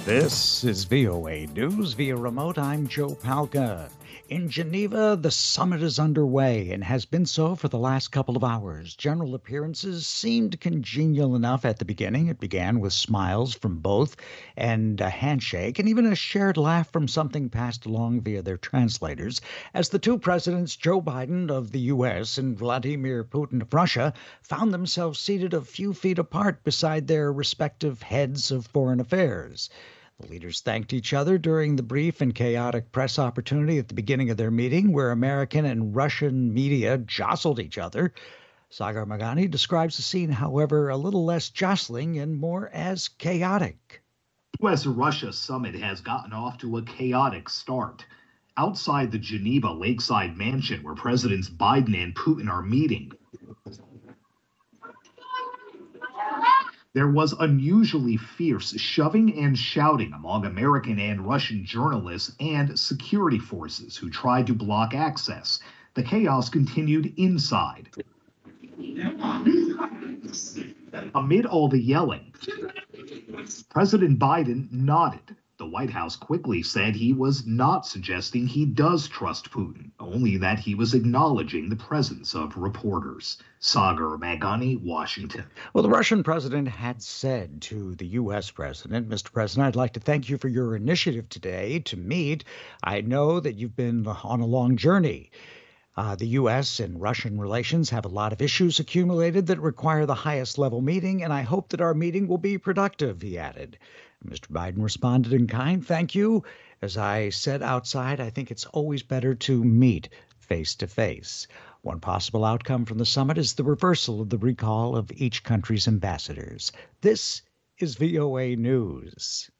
This is VOA News via remote. I'm Joe Palca. In Geneva, the summit is underway and has been so for the last couple of hours. General appearances seemed congenial enough at the beginning. It began with smiles from both and a handshake and even a shared laugh from something passed along via their translators as the two presidents, Joe Biden of the U.S. and Vladimir Putin of Russia, found themselves seated a few feet apart beside their respective heads of foreign affairs. The leaders thanked each other during the brief and chaotic press opportunity at the beginning of their meeting, where American and Russian media jostled each other. Sagar Meghani describes the scene, however, a little less jostling and more as chaotic. The U.S.-Russia summit has gotten off to a chaotic start. Outside the Geneva lakeside mansion where Presidents Biden and Putin are meeting, there was unusually fierce shoving and shouting among American and Russian journalists and security forces who tried to block access. The chaos continued inside. Amid all the yelling, President Biden nodded. The White House quickly said he was not suggesting he does trust Putin, only that he was acknowledging the presence of reporters. Sagar Meghani, Washington. Well, the Russian president had said to the U.S. president, Mr. President, I'd like to thank you for your initiative today to meet. I know that you've been on a long journey. The U.S. and Russian relations have a lot of issues accumulated that require the highest level meeting, and I hope that our meeting will be productive, he added. Mr. Biden responded in kind, thank you. As I said outside, I think it's always better to meet face to face. One possible outcome from the summit is the reversal of the recall of each country's ambassadors. This is VOA News.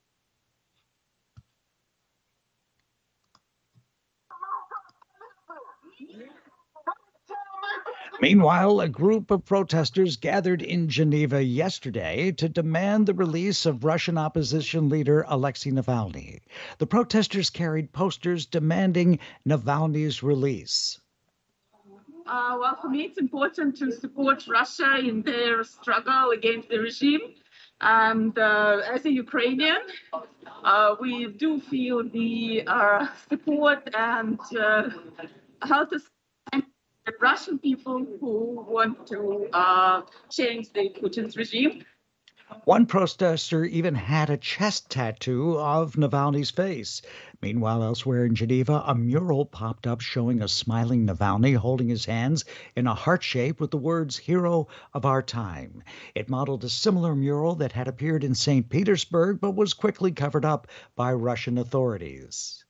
Meanwhile, a group of protesters gathered in Geneva yesterday to demand the release of Russian opposition leader Alexei Navalny. The protesters carried posters demanding Navalny's release. Well, for me, it's important to support Russia in their struggle against the regime. And as a Ukrainian, we do feel the support and how to the Russian people who want to change the Putin's regime. One protester even had a chest tattoo of Navalny's face. Meanwhile, elsewhere in Geneva, a mural popped up showing a smiling Navalny holding his hands in a heart shape with the words "Hero of Our Time." It modeled a similar mural that had appeared in St. Petersburg but was quickly covered up by Russian authorities.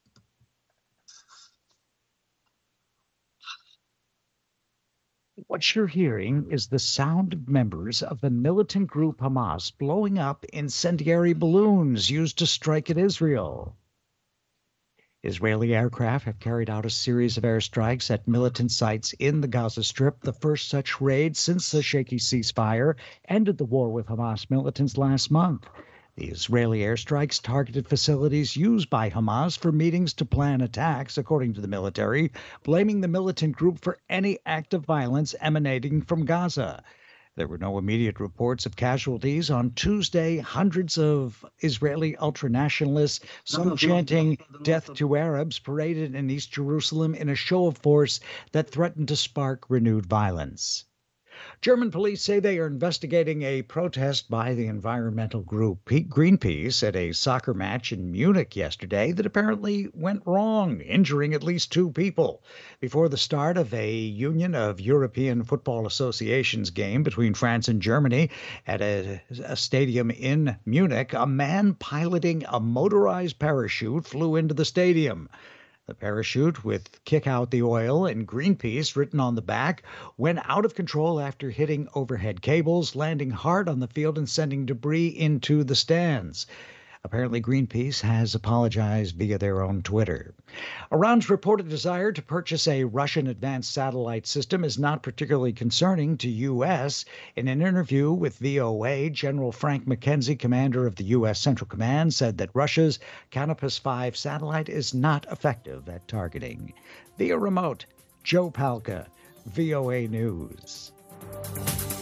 What you're hearing is the sound of members of the militant group Hamas blowing up incendiary balloons used to strike at Israel. Israeli aircraft have carried out a series of airstrikes at militant sites in the Gaza Strip, the first such raid since the shaky ceasefire ended the war with Hamas militants last month. The Israeli airstrikes targeted facilities used by Hamas for meetings to plan attacks, according to the military, blaming the militant group for any act of violence emanating from Gaza. There were no immediate reports of casualties. On Tuesday, hundreds of Israeli ultranationalists, some chanting "Death to Arabs," paraded in East Jerusalem in a show of force that threatened to spark renewed violence. German police say they are investigating a protest by the environmental group Greenpeace at a soccer match in Munich yesterday that apparently went wrong, injuring at least 2 people. Before the start of a Union of European Football Associations game between France and Germany at a stadium in Munich, a man piloting a motorized parachute flew into the stadium. The parachute, with "Kick Out the Oil" and Greenpeace written on the back, went out of control after hitting overhead cables, landing hard on the field and sending debris into the stands. Apparently, Greenpeace has apologized via their own Twitter. Iran's reported desire to purchase a Russian advanced satellite system is not particularly concerning to U.S. In an interview with VOA, General Frank McKenzie, commander of the U.S. Central Command, said that Russia's Canopus 5 satellite is not effective at targeting. Via remote, Joe Palca, VOA News.